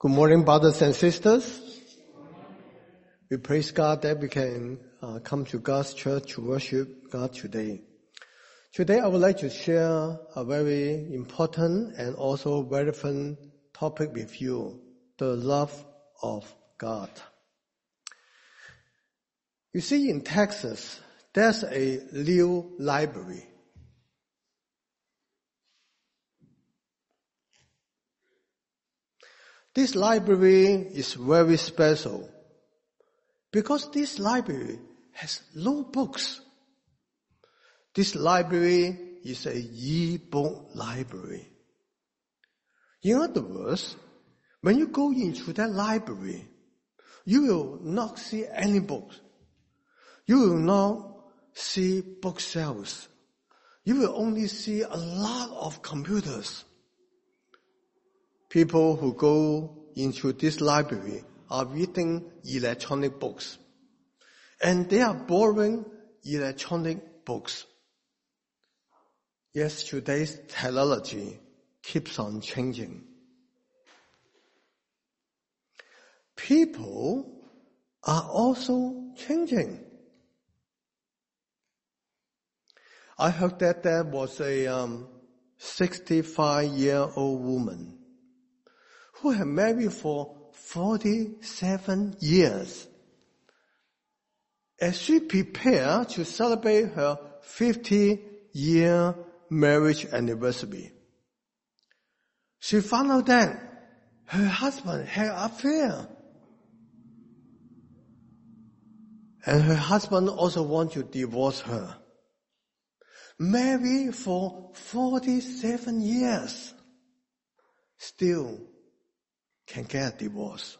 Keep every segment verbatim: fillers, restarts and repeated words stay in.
Good morning, brothers and sisters. We praise God that we can uh, come to God's church to worship God today. Today I would like to share a very important and also relevant topic with you, the love of God. You see, in Texas, there's a new library. This library is very special because this library has no books. This library is a e-book library. In other words, when you go into that library, you will not see any books. You will not see bookshelves. You will only see a lot of computers. People who go into this library are reading electronic books. And they are borrowing electronic books. Yes, today's technology keeps on changing. People are also changing. I heard that there was a um, sixty-five-year-old woman who had married for forty-seven years. As she prepared to celebrate her fifty-year marriage anniversary, she found out that her husband had an affair. And her husband also wanted to divorce her. Married for forty-seven years, still can get a divorce.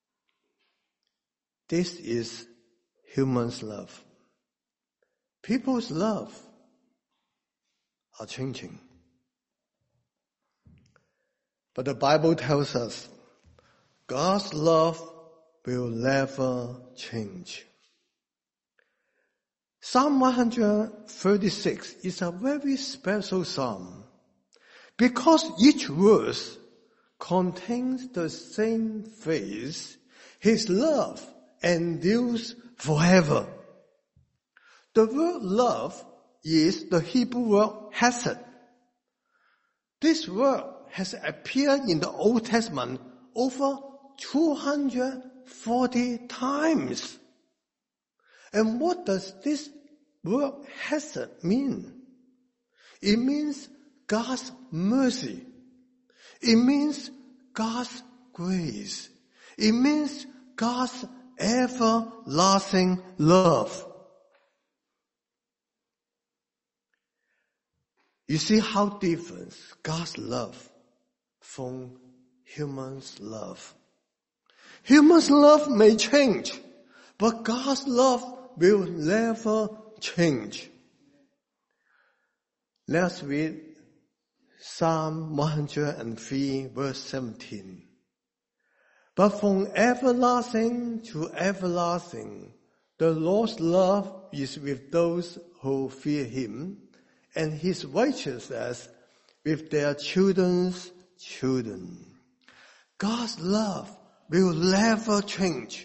This is human's love. People's love are changing. But the Bible tells us God's love will never change. Psalm one thirty-six is a very special psalm because each verse contains the same phrase, His love endures forever. The word love is the Hebrew word hesed. This word has appeared in the Old Testament over two hundred forty times. And what does this word hesed mean? It means God's mercy. It means God's grace. It means God's everlasting love. You see how different God's love from human's love. Human's love may change, but God's love will never change. Let's read Psalm one hundred three verse seventeen. But from everlasting to everlasting, the Lord's love is with those who fear Him, and His righteousness with their children's children. God's love will never change.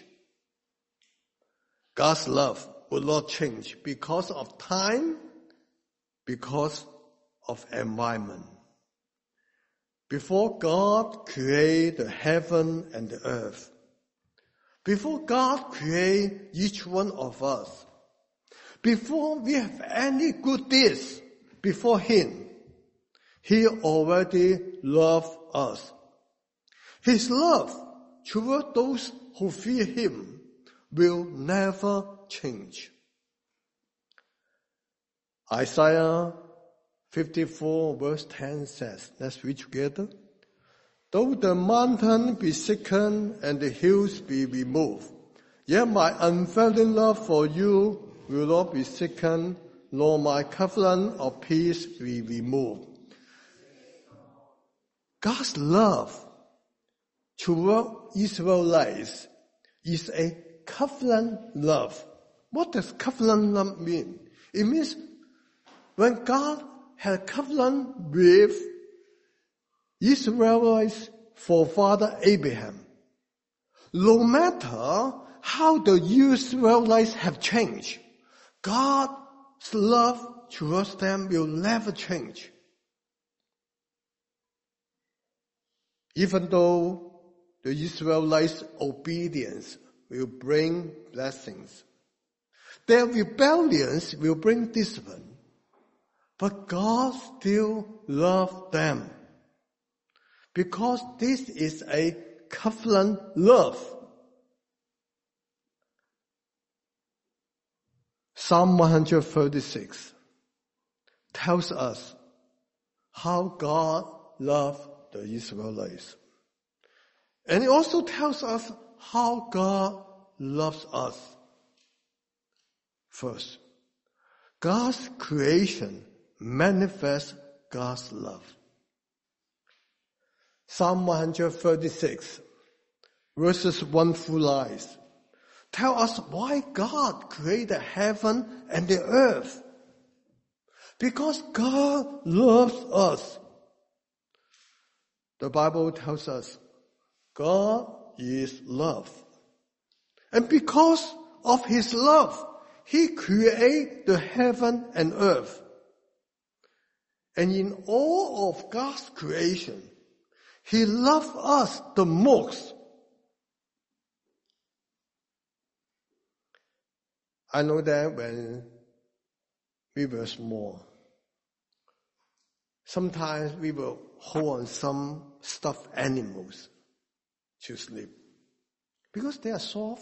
God's love will not change because of time, because of environment. Before God created the heaven and the earth, before God created each one of us, before we have any good deeds before Him, He already loved us. His love toward those who fear Him will never change. Isaiah fifty-four verse ten says, let's read together. Though the mountain be shaken and the hills be removed, yet my unfailing love for you will not be shaken, nor my covenant of peace be removed. God's love toward Israelites is a covenant love. What does covenant love mean? It means when God had a covenant with Israelites forefather Abraham, No matter how the Israelites have changed, God's love towards them will never change. Even though the Israelites' obedience will bring blessings, their rebellions will bring discipline, but God still loves them because this is a covenant love. Psalm one thirty-six tells us how God loved the Israelites. And it also tells us how God loves us. First, God's creation manifests God's love. Psalm one thirty-six, verses one through nine, tell us why God created heaven and the earth. Because God loves us. The Bible tells us God is love. And because of His love, He created the heaven and earth. And in all of God's creation, He loves us the most. I know that when we were small, sometimes we will hold on some stuffed animals to sleep because they are soft.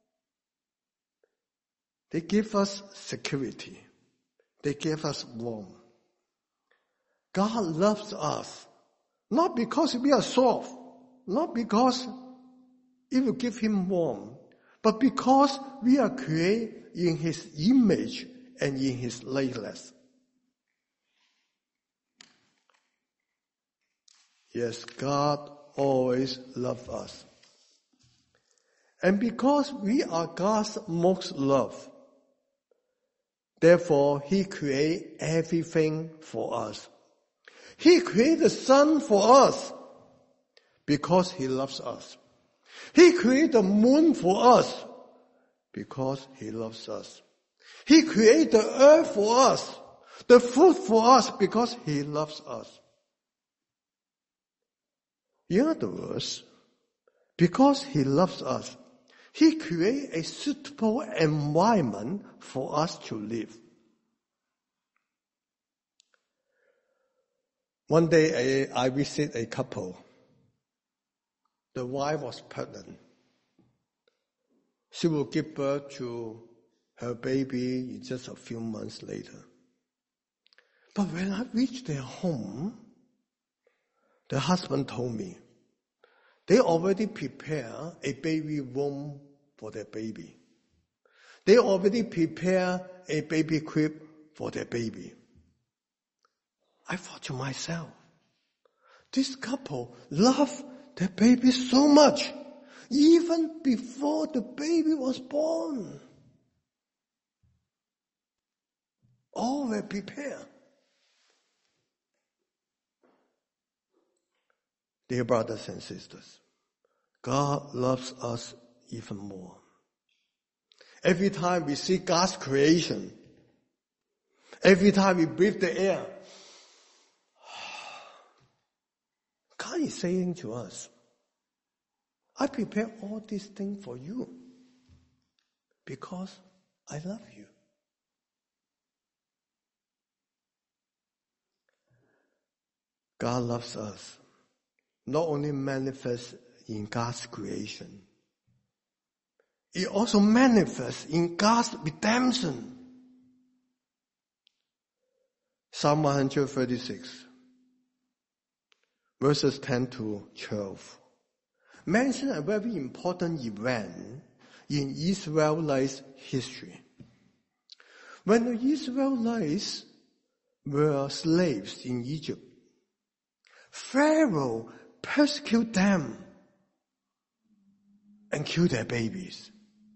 They give us security. They give us warmth. God loves us, not because we are soft, not because it will give Him warmth, but because we are created in His image and in His likeness. Yes, God always loves us. And because we are God's most loved, therefore He created everything for us. He created the sun for us because He loves us. He created the moon for us because He loves us. He created the earth for us, the food for us because He loves us. In other words, because He loves us, He created a suitable environment for us to live. One day I, I visited a couple. The wife was pregnant. She will give birth to her baby in just a few months later. But when I reached their home, the husband told me they already prepared a baby room for their baby. They already prepared a baby crib for their baby. I thought to myself, this couple loved their baby so much, even before the baby was born. All were prepared. Dear brothers and sisters, God loves us even more. Every time we see God's creation, every time we breathe the air, God is saying to us, I prepare all these things for you because I love you. God loves us. Not only manifests in God's creation, it also manifests in God's redemption. Psalm one thirty-six, verses ten to twelve, mention a very important event in Israelite history. When the Israelites were slaves in Egypt, Pharaoh persecuted them and killed their babies.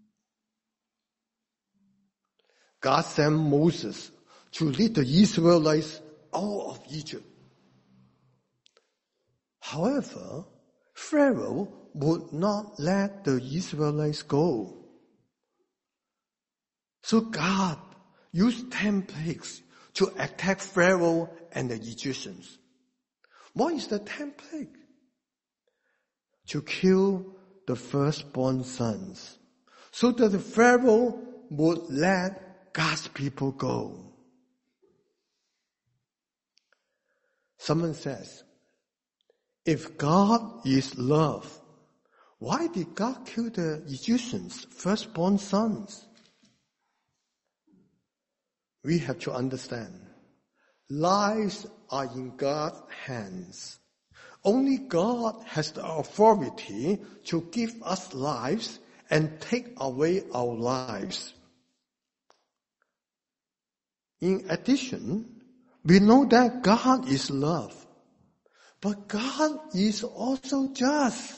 God sent Moses to lead the Israelites out of Egypt. However, Pharaoh would not let the Israelites go. So God used ten plagues to attack Pharaoh and the Egyptians. What is the tenth plague? To kill the firstborn sons, so that the Pharaoh would let God's people go. Someone says, if God is love, why did God kill the Egyptians' firstborn sons? We have to understand, lives are in God's hands. Only God has the authority to give us lives and take away our lives. In addition, we know that God is love, but God is also just.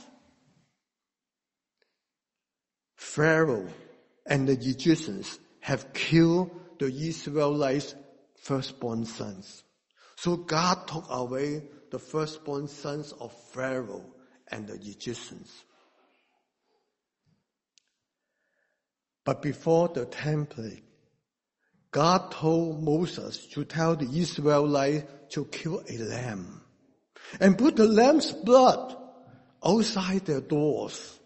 Pharaoh and the Egyptians have killed the Israelites' firstborn sons. So God took away the firstborn sons of Pharaoh and the Egyptians. But before the tenth plague, God told Moses to tell the Israelites to kill a lamb and put the lamb's blood outside their doors.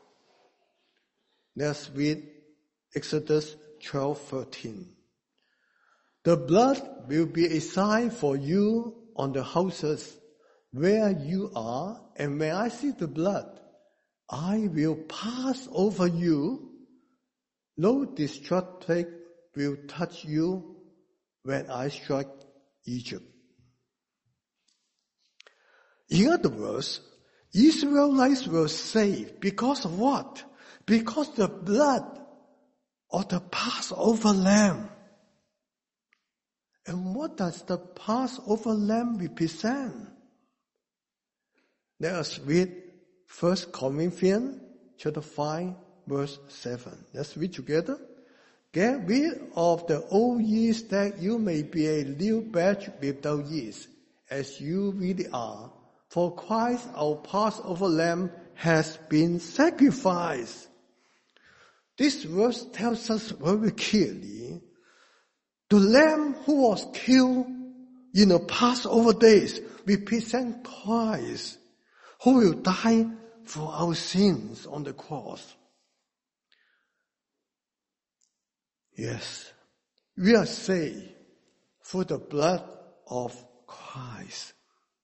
Let's read Exodus twelve thirteen. The blood will be a sign for you on the houses where you are, and when I see the blood, I will pass over you. No destructive plague will touch you when I strike Egypt. In other words, Israelites were saved because of what? Because the blood of the Passover lamb. And what does the Passover lamb represent? Let us read First Corinthians chapter five, verse seven. Let's read together. Get rid of the old yeast that you may be a new batch without yeast, as you really are. For Christ, our Passover lamb, has been sacrificed. This verse tells us very clearly, the lamb who was killed in the Passover days represents Christ, who will die for our sins on the cross. Yes, we are saved through the blood of Christ.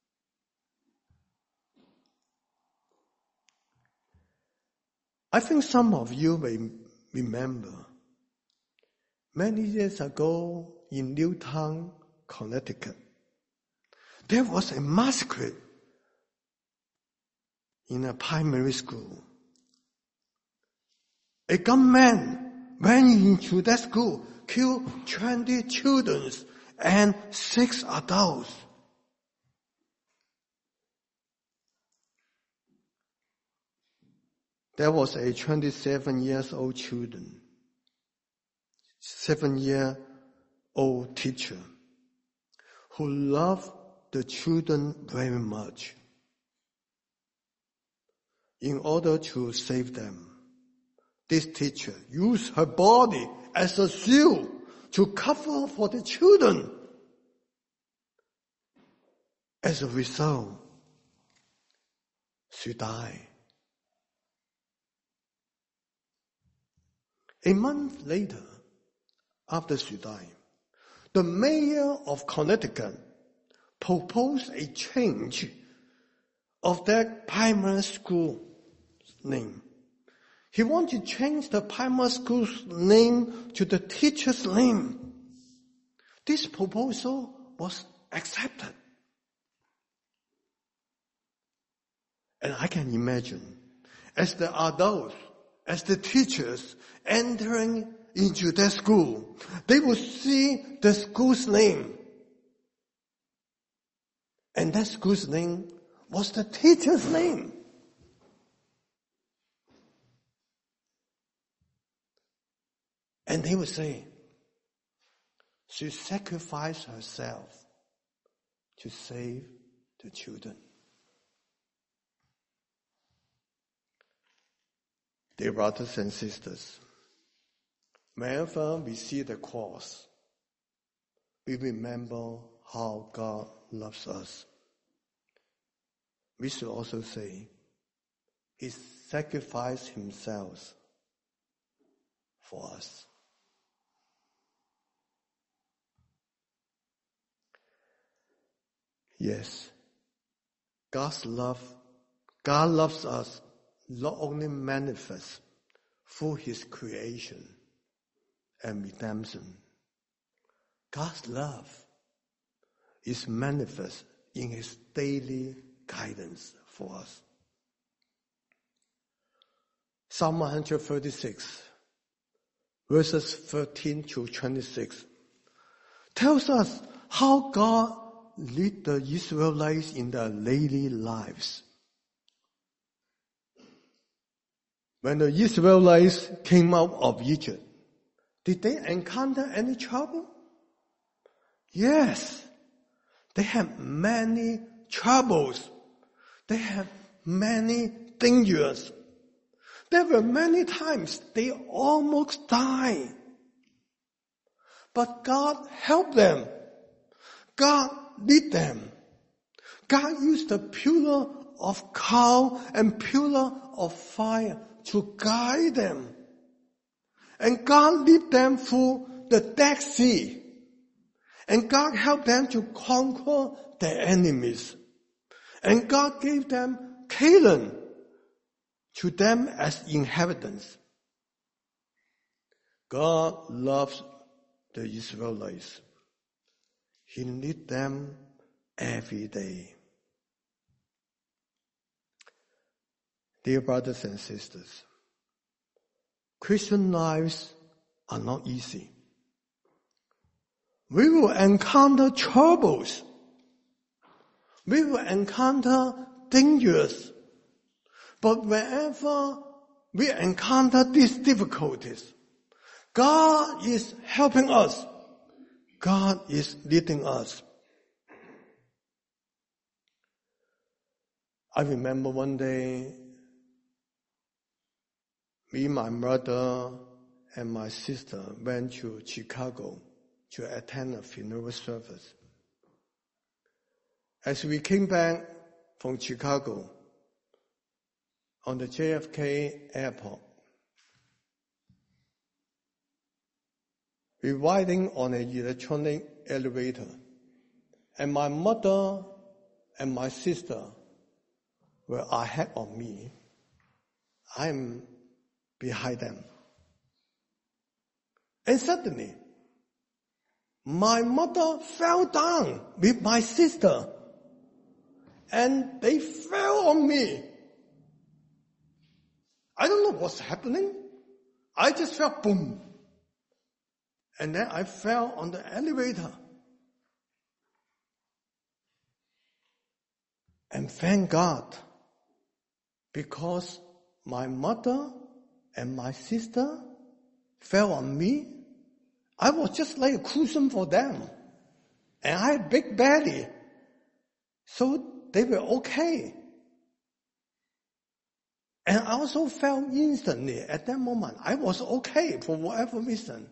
I think some of you may remember, many years ago in Newtown, Connecticut, there was a massacre in a primary school. A gunman went into that school, killed twenty children and six adults. There was a twenty-seven years old children, seven year old teacher who loved the children very much. In order to save them, this teacher used her body as a shield to cover for the children. As a result, she died. A month later, after she died, the mayor of Connecticut proposed a change of that primary school name. He wanted to change the primary school's name to the teacher's name. This proposal was accepted. And I can imagine, as the adults, as the teachers entering into that school, they would see the school's name. And that school's name was the teacher's name. And they would say, she sacrificed herself to save the children. Dear brothers and sisters, whenever we see the cross, we remember how God loves us. We should also say, He sacrificed Himself for us. Yes, God's love, God loves us not only manifest through His creation and redemption. God's love is manifest in His daily guidance for us. Psalm one thirty-six, verses thirteen to twenty-six, tells us how God led the Israelites in their daily lives. When the Israelites came out of Egypt, did they encounter any trouble? Yes. They had many troubles. They had many dangers. There were many times they almost died. But God helped them. God led them. God used the pillar of cloud and pillar of fire to guide them. And God led them through the Dead Sea. And God helped them to conquer their enemies. And God gave them Canaan to them as inheritance. God loves the Israelites. He led them every day. Dear brothers and sisters, Christian lives are not easy. We will encounter troubles. We will encounter dangers. But whenever we encounter these difficulties, God is helping us. God is leading us. I remember one day, me, my mother, and my sister went to Chicago to attend a funeral service. As we came back from Chicago, on the J F K airport, we were riding on an electronic elevator, and my mother and my sister were ahead of me. I'm behind them. And suddenly, my mother fell down with my sister, and they fell on me. I don't know what's happening. I just felt boom. And then I fell on the elevator. And thank God, because my mother and my sister fell on me, I was just like a cushion for them. And I had a big belly. So they were okay. And I also felt instantly at that moment, I was okay for whatever reason.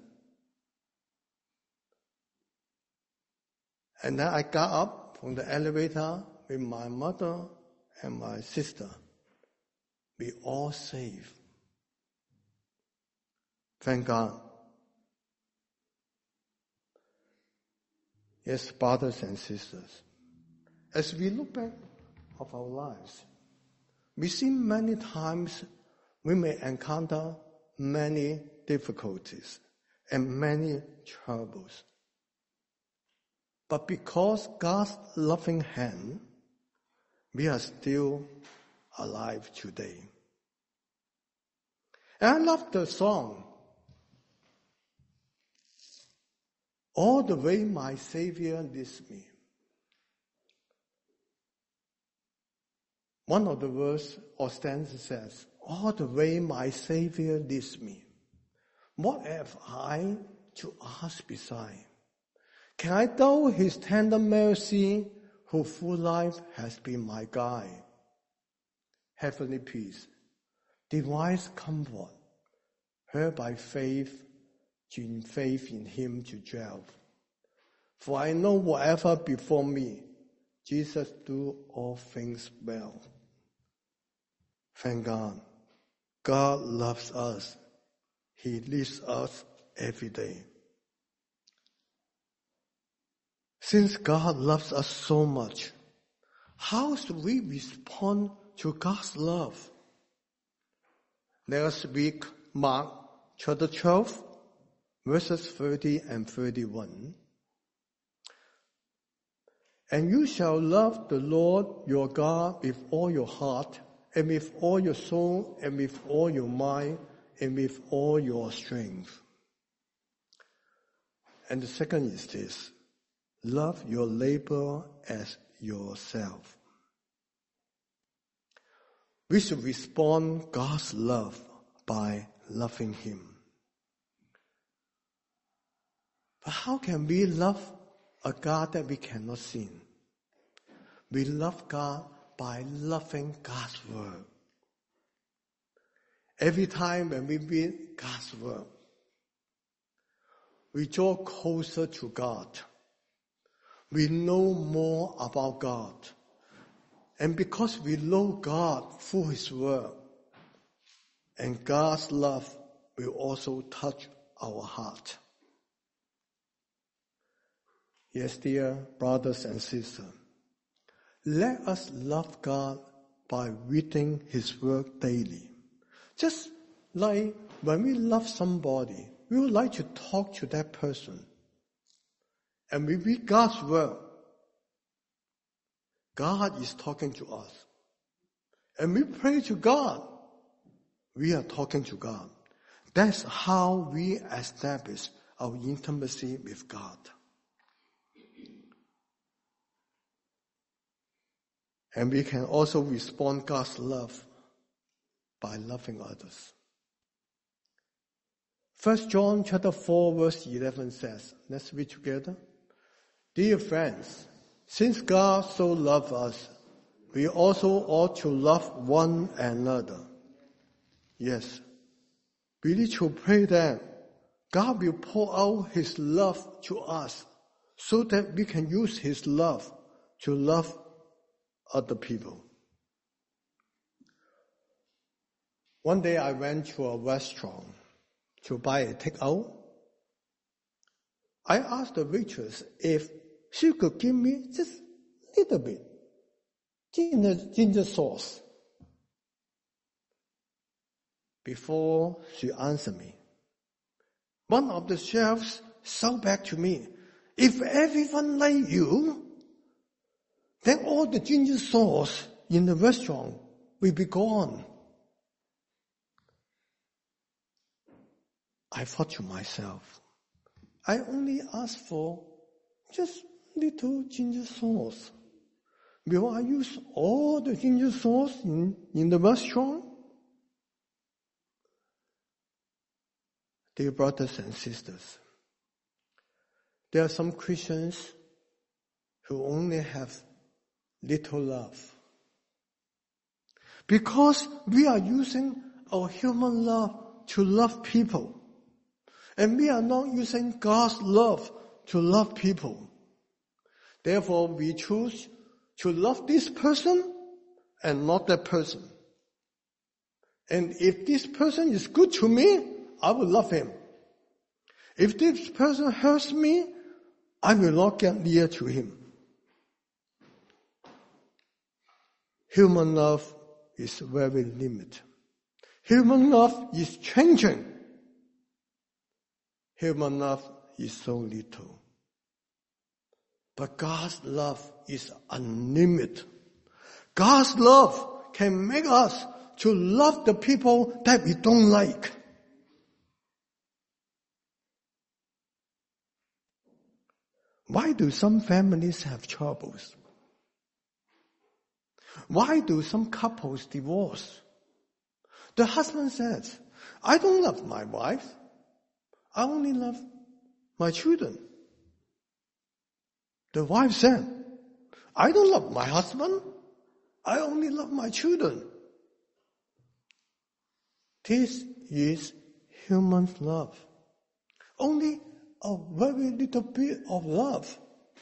And then I got up from the elevator with my mother and my sister. We all safe. Thank God. Yes, brothers and sisters, as we look back of our lives, we see many times we may encounter many difficulties and many troubles. But because God's loving hand, we are still alive today. And I love the song, "All the way my Savior leads me." One of the verse or stanza says, "All the way my Savior leads me. What have I to ask beside? Can I doubt His tender mercy, who full life has been my guide? Heavenly peace, devise comfort, her by faith, in faith in him to dwell. For I know whatever before me, Jesus do all things well. Thank God. God loves us. He leads us every day. Since God loves us so much, how should we respond to God's love? Let us read Mark chapter twelve, verses thirty and thirty-one. And you shall love the Lord your God with all your heart, and with all your soul, and with all your mind, and with all your strength. And the second is this: love your neighbor as yourself. We should respond God's love by loving him. But how can we love a God that we cannot see? We love God by loving God's word. Every time when we read God's word, we draw closer to God. We know more about God. And because we know God through his word, and God's love will also touch our heart. Yes, dear brothers and sisters, let us love God by reading his word daily. Just like when we love somebody, we would like to talk to that person. And we read God's word. God is talking to us. And we pray to God. We are talking to God. That's how we establish our intimacy with God. And we can also respond God's love by loving others. First John chapter four verse eleven says, let's read together. Dear friends, since God so loved us, we also ought to love one another. Yes, we need to pray that God will pour out his love to us so that we can use his love to love other people. One day I went to a restaurant to buy a takeout. I asked the waitress if she could give me just a little bit ginger, ginger sauce. Before she answered me, one of the chefs shouted back to me, if everyone like you, then all the ginger sauce in the restaurant will be gone. I thought to myself, I only asked for just little ginger sauce. Will I use all the ginger sauce in, in the restaurant? Dear brothers and sisters, there are some Christians who only have little love. Because we are using our human love to love people. And we are not using God's love to love people. Therefore, we choose to love this person and not that person. And if this person is good to me, I will love him. If this person hurts me, I will not get near to him. Human love is very limited. Human love is changing. Human love is so little. But God's love is unlimited. God's love can make us to love the people that we don't like. Why do some families have troubles? Why do some couples divorce? The husband says, I don't love my wife. I only love my children. The wife said, I don't love my husband. I only love my children. This is human love. Only a very little bit of love.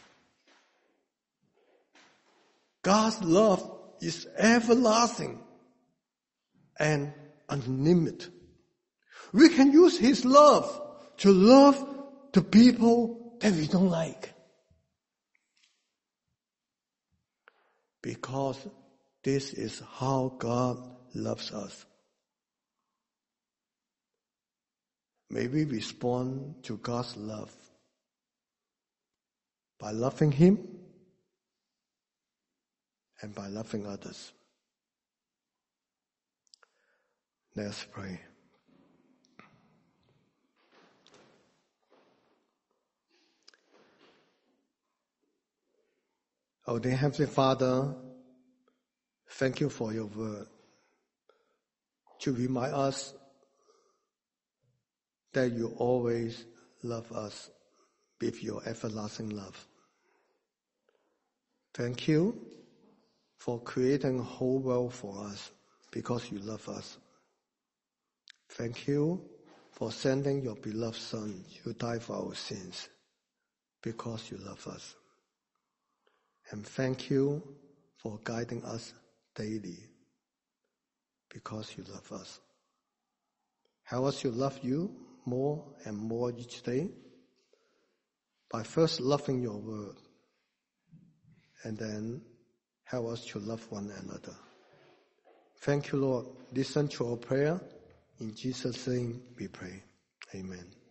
God's love is everlasting and unlimited. We can use His love to love the people that we don't like. Because this is how God loves us. May we respond to God's love by loving Him and by loving others. Let's pray. Oh, dear Heavenly Father, thank you for your word to remind us that you always love us with your everlasting love. Thank you for creating a whole world for us because you love us. Thank you for sending your beloved Son who died for our sins because you love us. And thank you for guiding us daily because you love us. Help us to love you more and more each day by first loving your word, and then help us to love one another. Thank you, Lord. Listen to our prayer. In Jesus' name we pray. Amen.